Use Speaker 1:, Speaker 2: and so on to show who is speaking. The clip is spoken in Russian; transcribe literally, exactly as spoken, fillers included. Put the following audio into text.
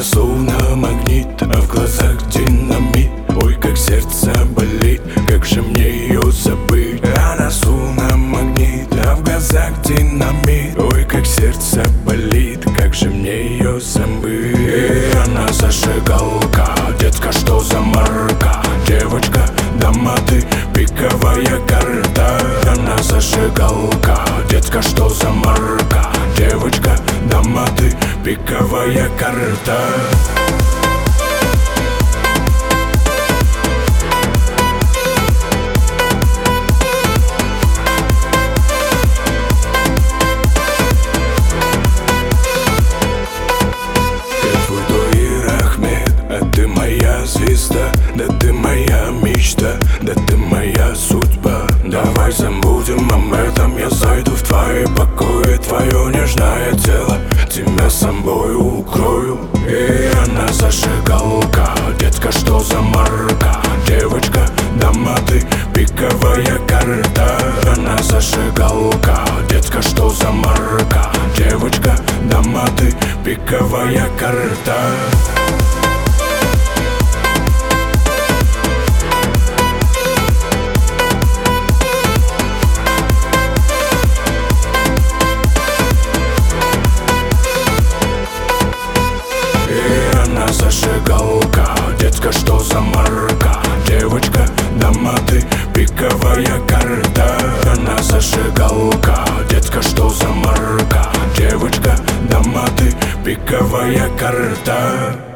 Speaker 1: Она словно магнит, а в глазах динамит. Ой, как сердце болит, как же мне ее забыть? Она словно магнит, а в глазах динамит. Ой, как сердце болит, как же мне ее забыть? И она зажигалка, детка, что за марка? Девочка, дама, ты пиковая карта. Она зажигалка, детка, что за марка? Девочка, дама, ты пиковая карта. Звезда, да ты моя мечта, да ты моя судьба. Давай забудем об этом, я зайду в твои покои. Твое нежное тело, тебя с собой укрою. И она зажигалка, детка, что за марка? Девочка, дама, ты пиковая карта. Она зажигалка, детка, что за марка? Девочка, дама, ты пиковая карта. Зажигалка, детка, что за марка? Девочка, дама, ты пиковая карта. Она зажигалка, детка, что за марка? Девочка, дама, ты пиковая карта.